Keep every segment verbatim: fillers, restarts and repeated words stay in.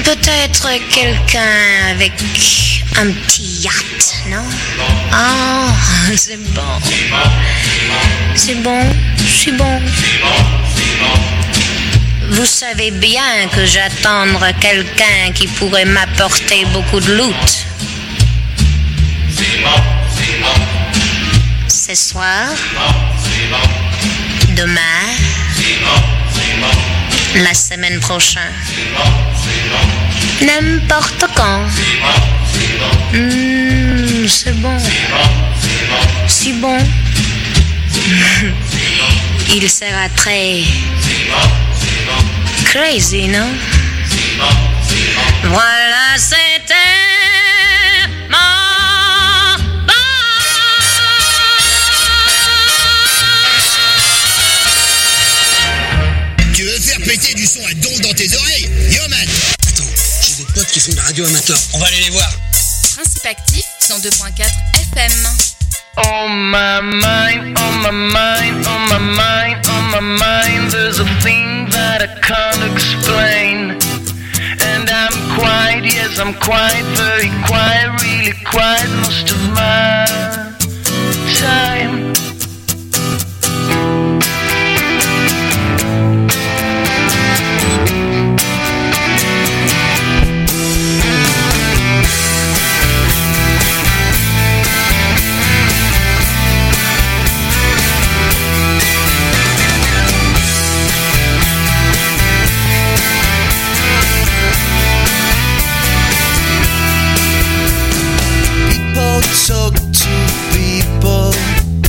Peut-être quelqu'un avec un petit yacht, non? Ah, c'est bon. C'est bon, c'est bon. Vous savez bien que j'attends quelqu'un qui pourrait m'apporter beaucoup de loot. Ce soir, demain, la semaine prochaine, n'importe quand. Mmh, c'est bon, si bon. Il sera très crazy, non? Voilà, c'était mon bon. Tu veux faire péter du son à donf dans tes oreilles? Yo man! Attends, j'ai des potes qui font de la radio amateur. On va aller les voir. Principe actif cent deux virgule quatre F M. On my mind, on my mind, on my mind, on my mind. There's a thing that I can't explain. And I'm quiet, yes, I'm quiet, very quiet, really quiet most of my time. Talk to people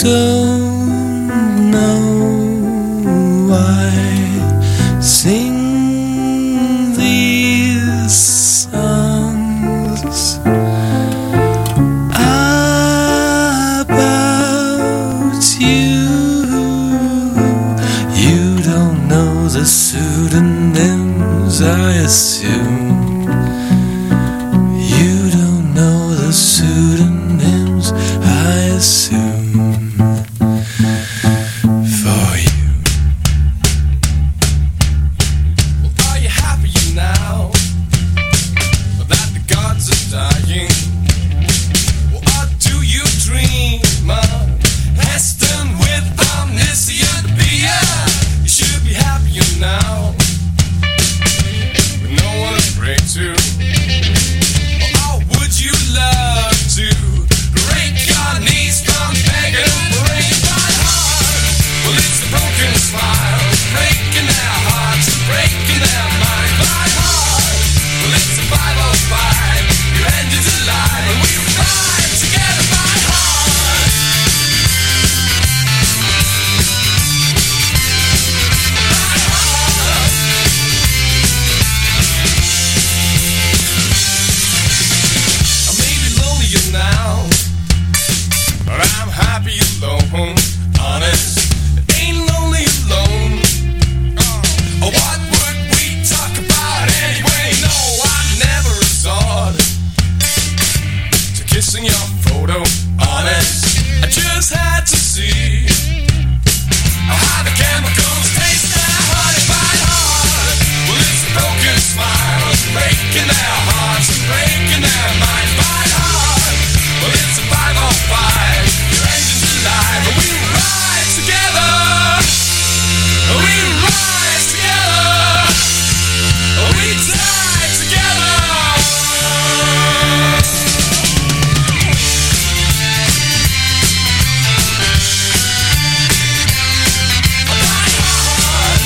don't know I sing these songs about you. You don't know the pseudonyms I assume. You don't know the pseudonyms I assume for you. Well, are you happy now that the gods are dying? Well, or do you dream of Heston with omniscient being? You should be happier now with no one to pray to. Or would you love to break your knees from begging and break my heart? Well, it's the broken smile breaking their hearts and breaking their mind. My heart, well, it's a five oh five. Your engine's alive and we ride together. My heart, my heart. I may be lonelier now, but I'm happy alone. Honest, ain't lonely alone. Oh, what would we talk about anyway? No, I never resort to kissing your photo. Honest, I just had to see how the chemicals taste that honey by heart. Well, it's a broken smile breaking their hearts and breaking their minds by heart. Well, it's a five oh five. Your engine's alive and we ride together. We rise together. We die together. My heart.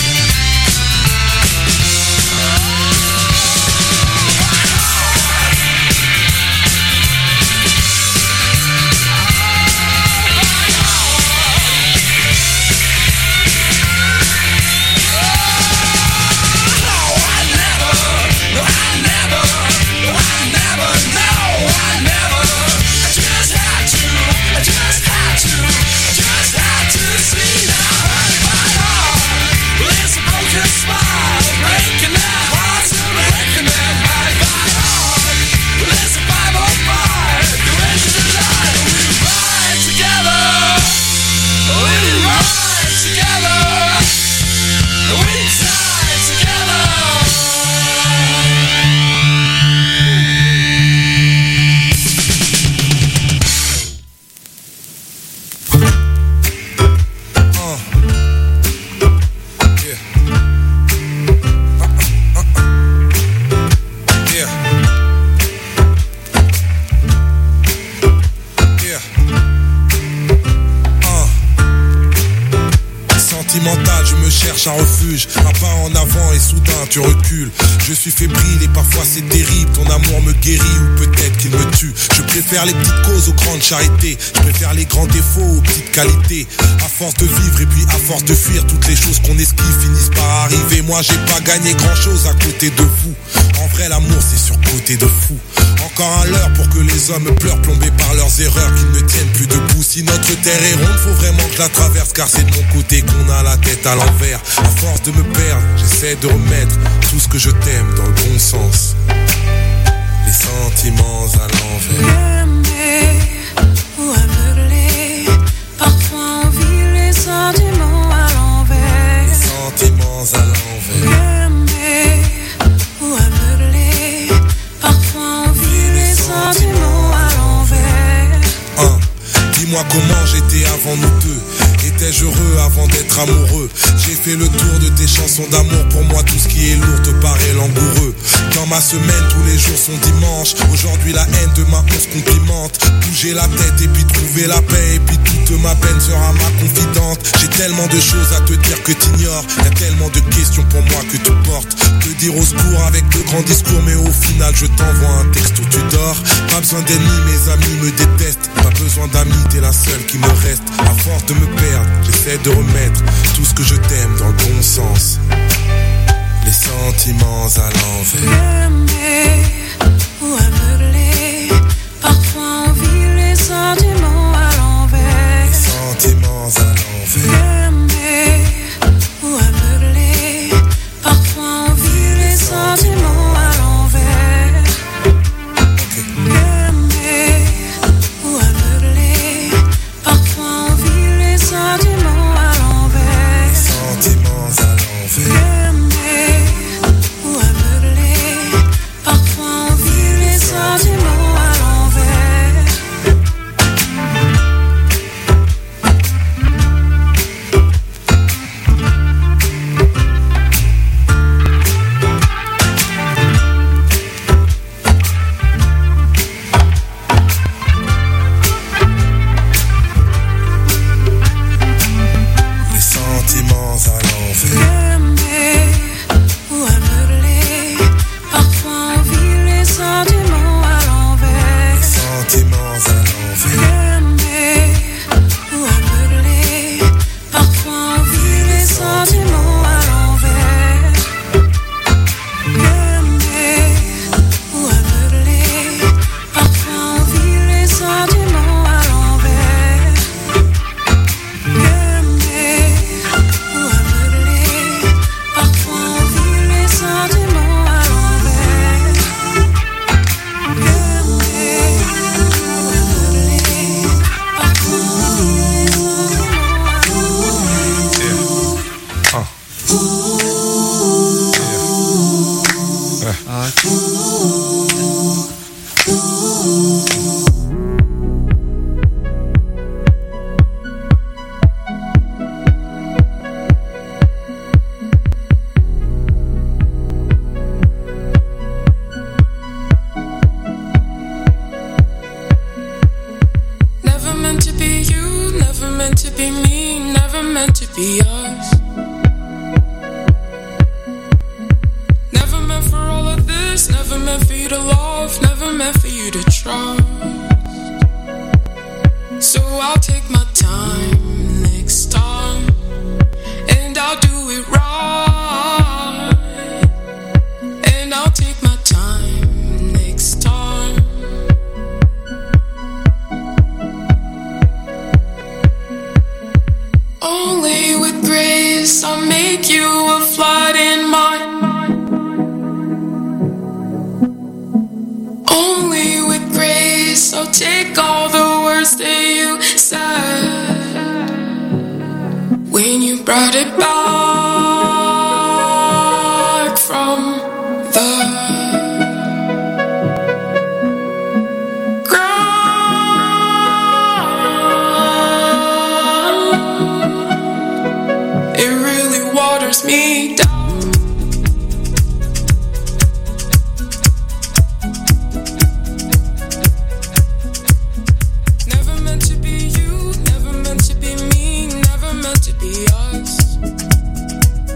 Un refuge, un pas en avant et soudain tu recules. Je suis fébrile et parfois c'est terrible. Ton amour me guérit ou peut-être qu'il me tue. Je préfère les petites causes aux grandes charités. Je préfère les grands défauts aux petites qualités. À force de vivre et puis à force de fuir, toutes les choses qu'on esquive finissent par arriver. Moi j'ai pas gagné grand chose à côté de vous. En vrai l'amour c'est surcoté de fou. Encore un leurre pour que les hommes pleurent, plombés par leurs erreurs, qu'ils ne tiennent plus debout. Si notre terre est ronde, faut vraiment que je la traverse, car c'est de mon côté qu'on a la tête à l'envers. À force de me perdre, j'essaie de remettre tout ce que je t'aime dans le bon sens. Les sentiments à l'envers. Aimer ou aveugler, parfois on vit les sentiments à l'envers. Les sentiments à l'envers. Aimer ou aveugler, parfois on vit les sentiments à l'envers. Un, dis-moi comment j'étais avant nous deux. Étais-je serais-je heureux avant d'être amoureux? J'ai fait le tour de tes chansons d'amour. Pour moi tout ce qui est lourd te paraît langoureux. Dans ma semaine tous les jours sont dimanches. Aujourd'hui la haine, demain on se complimente. Bouger la tête et puis trouver la paix. Et puis toute ma peine sera ma confidente. J'ai tellement de choses à te dire que t'ignores. Y'a tellement de questions pour moi que tu portes. Te dire au secours avec de grands discours. Mais au final je t'envoie un texte où tu dors. Pas besoin d'ennemis, mes amis me détestent. Pas besoin d'amis, t'es la seule qui me reste. À force de me perdre, j'essaie de remettre tout ce que je t'aime dans le bon sens. Les sentiments à l'envers. Aimer ou aveugler, parfois on vit les sentiments à l'envers. Les sentiments à l'envers. Aimer ou aveugler, parfois on vit les sentiments à l'envers. Aimer ou aveugler, parfois on vit les sentiments à l'envers. Les sentiments à l'envers. Aimer ou aveugler, parfois on vit les sentiments à l'envers. Les sentiments à l'envers. Aimer ou aveugler, parfois on vit les sentiments à l'envers. Les sentiments à l'envers. Aimer ou aveugler, parfois on vit les sentiments à l'envers. Aimer ou aveugler, parfois on vit les sentiments à l'envers. Aimer ou aveugler, parfois on vit les sentiments à l'envers. Aimer ou aveugler, parfois on vit les sentiments à l'envers. Never meant to be you, never meant to be me, never meant to be us. Never meant for all of this, never meant for you to love, never meant for you to trust. So I'll take my time next time, and I'll do it right. And I'll take my time next time. Only with grace I'll make you a flight in mine. Only with grace I'll take all the words that you said when you brought it back from the ground. It really waters me down. Never meant to be you, never meant to be me, never meant to be us.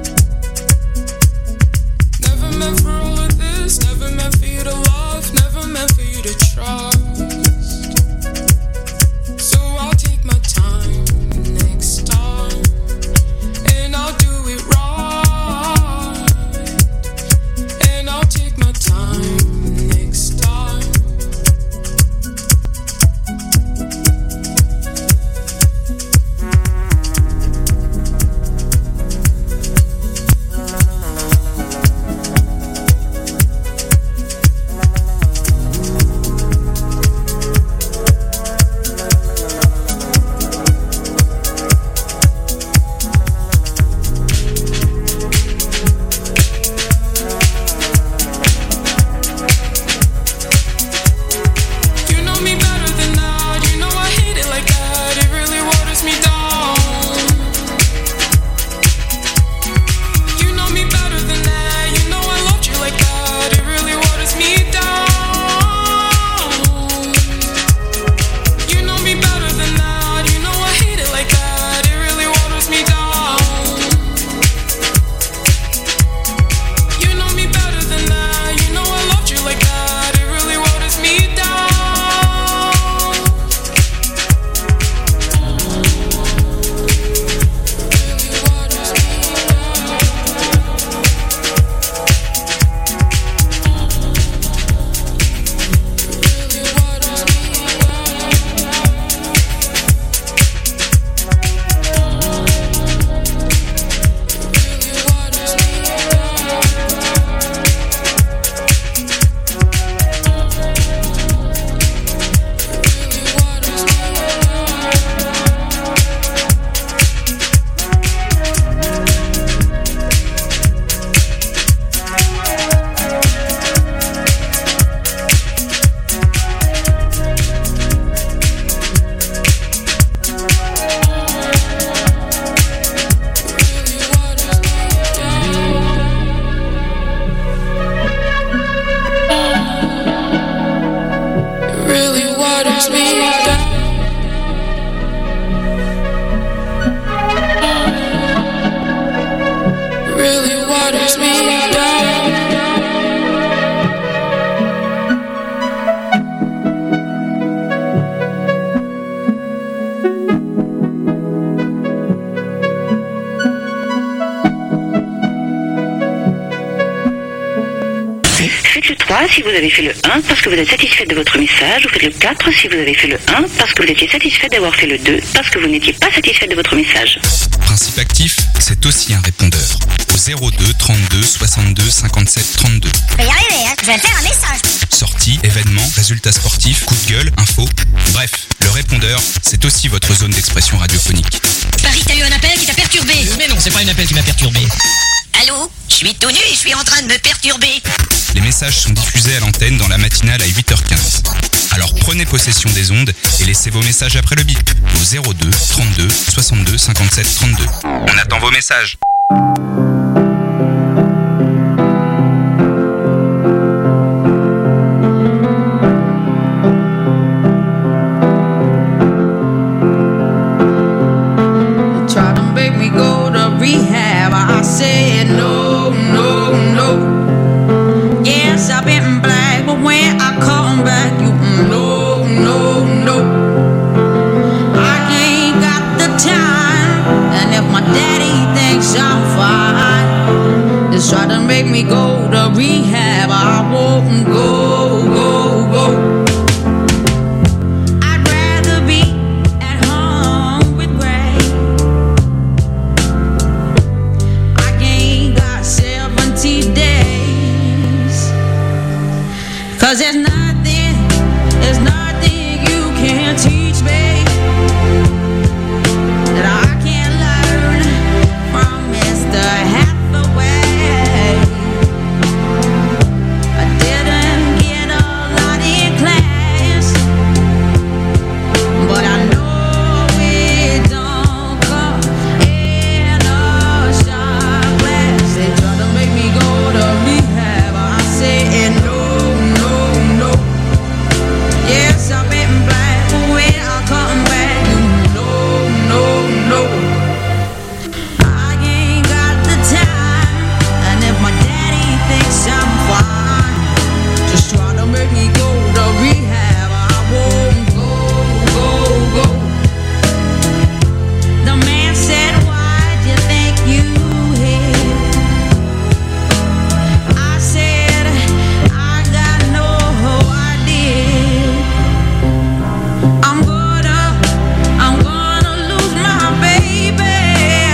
si vous avez fait le un parce que vous êtes satisfait de votre message. Vous faites le quatre si vous avez fait le un parce que vous étiez satisfait d'avoir fait le deux parce que vous n'étiez pas satisfait de votre message. Principe actif, c'est aussi un répondeur. Au zéro deux trente-deux soixante-deux cinquante-sept trente-deux. Je vais y arriver, hein. Je vais faire un message. Sorties, événements, résultats sportifs, coups de gueule, infos. Bref, le répondeur, c'est aussi votre zone d'expression radiophonique. Paris, t'as eu un appel qui t'a perturbé. Mais non, c'est pas un appel qui m'a perturbé. Allô? Je suis tout nu et je suis en train de me perturber. Les messages sont diffusés à l'antenne dans la matinale à huit heures quinze. Alors prenez possession des ondes et laissez vos messages après le bip au zéro deux trente-deux soixante-deux cinquante-sept trente-deux. On attend vos messages. Try to make me go to rehab. I said no, no, no. Yes, I've been black, but when I come back, you no, no, no. I ain't got the time, and if my daddy thinks I'm fine, just try to make me go to rehab. I won't go, go, go. Cause there's nothing, there's nothing you can teach me that I can't learn from Mister Hathaway. I didn't get a lot in class, but I know it don't come in a shot glass. They try to make me go to rehab. I say no. Yes, I've been black, but when I come back, you know, no, no. I ain't got the time, and if my daddy thinks I'm fine, just try to make me go to rehab. I won't go, go, go. The man said, why'd you think you hit? I said, I got no idea. I'm gonna, I'm gonna lose my baby.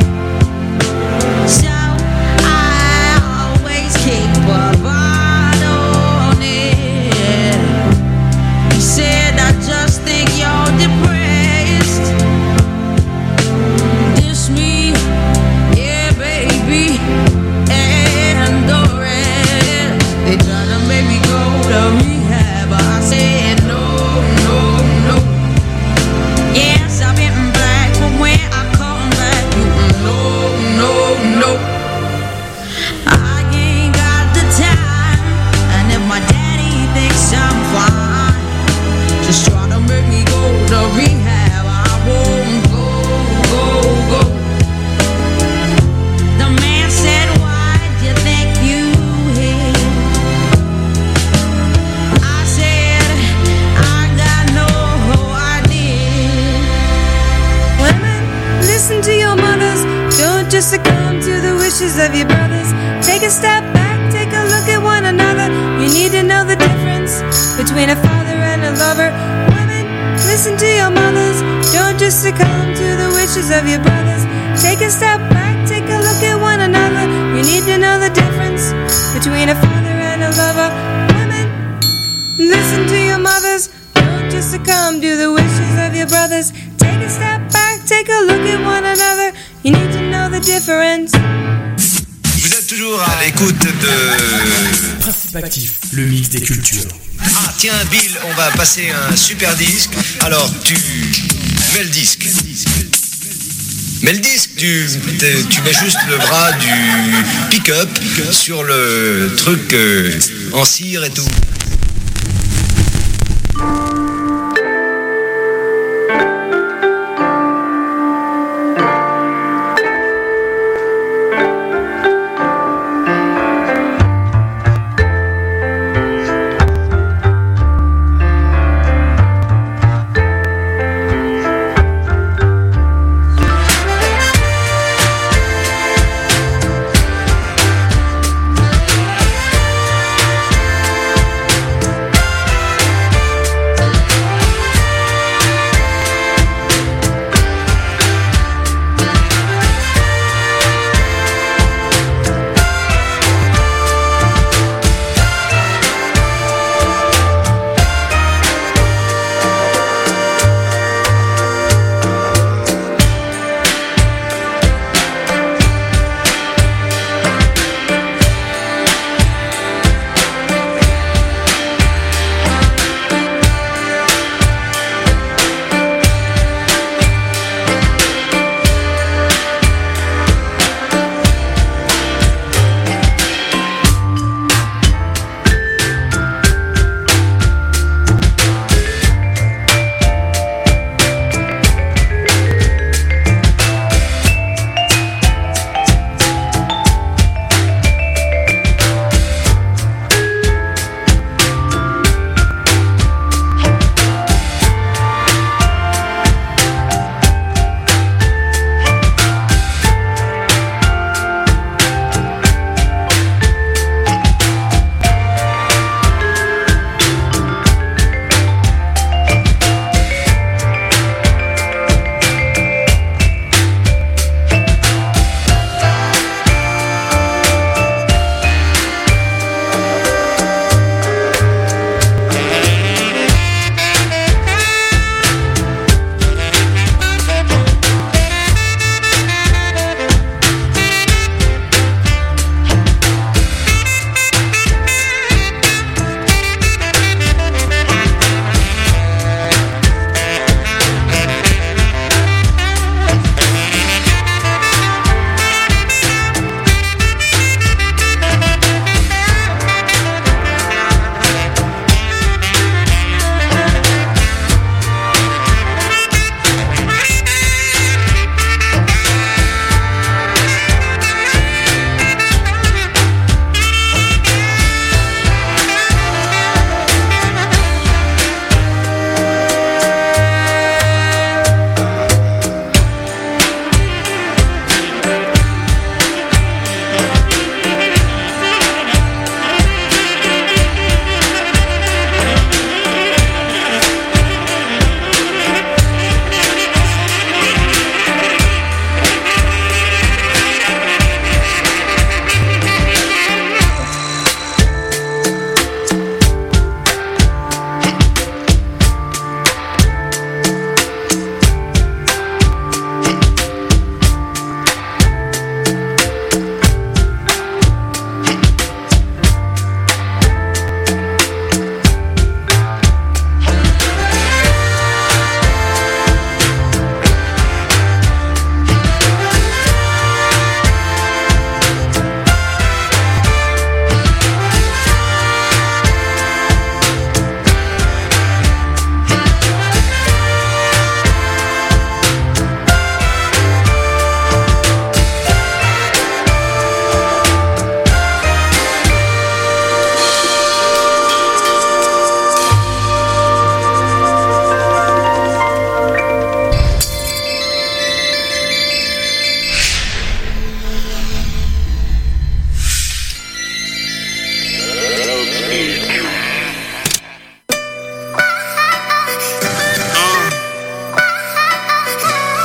So I always keep a bottle on it. He said, I just think you're depressed. Diss me, yeah, baby, and the rest. They try to make me go to rehab. I said no, no, no. Yes, I've been black, but when I come back, you no, no, no. I ain't got the time, and if my daddy thinks I'm fine, just try to make me go to rehab. I won't go, go, go. The man said, why'd you think you hit? I said, I got no idea. Women, listen to your mothers. Don't just succumb to the wishes of your brothers. Take a step back, take a look at one another. You need to know the difference between a father and a lover. Women, listen to your mothers. Don't just succumb to the wishes of your brothers. Take a step back, take a look at one another. You need to know the difference between a father and a lover. Women, listen to your mothers. Don't just succumb to the wishes of your brothers. Take a step back, take a look at one another. You need to know the difference. Vous êtes toujours à l'écoute de Principe actif, le mix des cultures. Ah tiens Bill, on va passer un super disque. Alors tu mets le disque. Mets le disque, tu, tu mets juste le bras du pick-up sur le truc euh, en cire et tout. I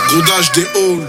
Grondage des halls.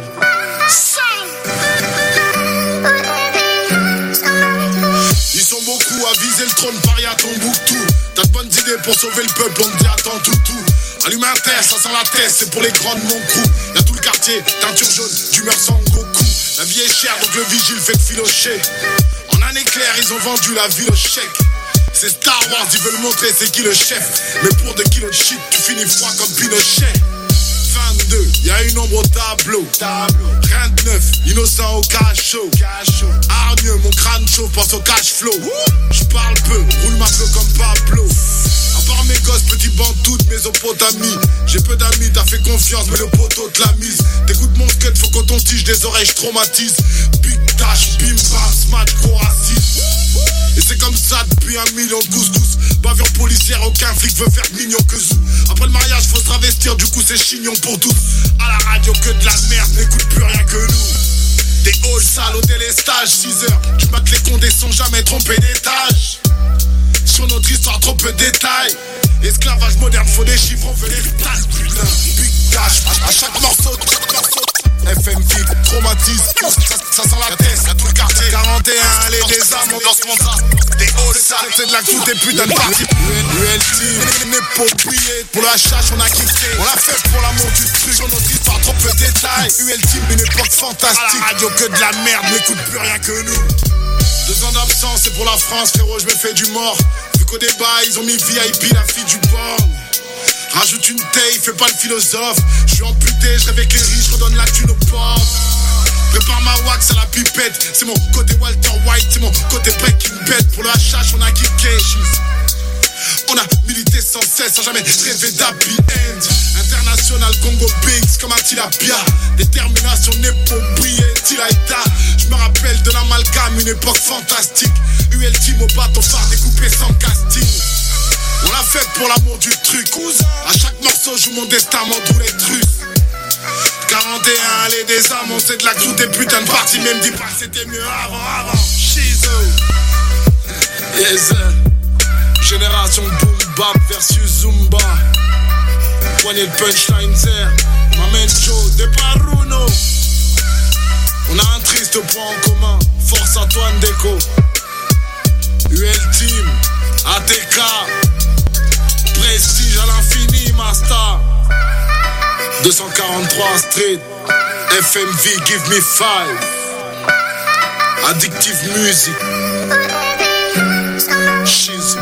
Ils sont beaucoup à viser le trône, Paris à Tombouctou. T'as de bonnes idées pour sauver le peuple, on te dit attends tout tout. Allume un terre, ça sent la tête, c'est pour les grandes mon crew. Y'a tout le quartier, teinture jaune, d'humeur sans Goku. La vie est chère donc le vigile fait que filocher. En un éclair ils ont vendu la ville au chèque. C'est Star Wars, ils veulent montrer c'est qui le chef. Mais pour deux kilos de shit, tu finis froid comme Pinochet. vingt-deux, y'a une ombre au tableau. Rien de neuf, innocent au cachot. Hargneux, mon crâne chaud, pense au cash flow. J'parle peu, roule ma flow comme Pablo. À part mes gosses, petit banc, toutes mes opotamies. J'ai peu d'amis, t'as fait confiance, mais le poteau te l'a mise. T'écoutes mon skate, faut qu'on t'en tige des oreilles, j'traumatise. Big dash, bim bam, smash, gros raciste. Et c'est comme ça depuis un million de couscous. Bavure policière, aucun flic veut faire mignon que zou. Après le mariage, faut se travestir, du coup c'est chignon pour tous. À la radio, que de la merde, n'écoute plus rien que nous. Des halls sales, hôtel et stage, six heures. Tu m'as que les condés sont jamais trompés d'étage. Sur notre histoire, trop peu de détails. Esclavage moderne, faut des chiffres, on veut des places, putain. Big dash, à chaque morceau, chaque morceau. F M V, traumatise, ça, ça sent la tête, y'a tout le quartier. quarante et un, allez des âmes, on danse mon ça. Des halls sales, c'est de la coupe, des putains de parties. U L T, n'est pas oublié. Pour la chasse, on a kiffé. On l'a fait pour l'amour du truc. Sur notre histoire, trop peu de détails. U L T, une époque fantastique. À la radio, que de la merde, n'écoute plus rien que nous. Deux ans d'absence, c'est pour la France, frérot, je me fais du mort. Vu qu'au débat, ils ont mis V I P, la fille du borne. Rajoute une taille, fais pas le philosophe. Je suis amputé, je rêve avec les riches, je redonne la thune aux pauvres. Prépare ma wax à la pipette. C'est mon côté Walter White, c'est mon côté Breaking Bad. Pour le H H, on a kické. On a milité sans cesse, sans jamais rêver d'happy end. International Congo Bings comme Attila Bia. Détermination n'est pas oubliée, Tilaïta. Je me rappelle de l'amalgame, une époque fantastique. U L T, mon bâton phare découpé sans casting. On l'a fait pour l'amour du truc. À chaque morceau, je joue mon destin, m'en les trucs. quarante et un, allez des âmes, on sait de la clou des putains de parties. Même dis pas que c'était mieux avant, avant. Shizo. Yes. Génération boom bap versus Zumba. Poignée de punchline zère. M'amène Joe, départ Bruno. On a un triste point en commun. Force Antoine Déco. U L Team. A T K. Prestige à l'infini, ma star. deux cent quarante-trois Street. F M V, give me five. Addictive music. She's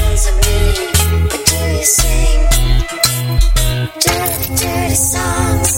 dirty songs.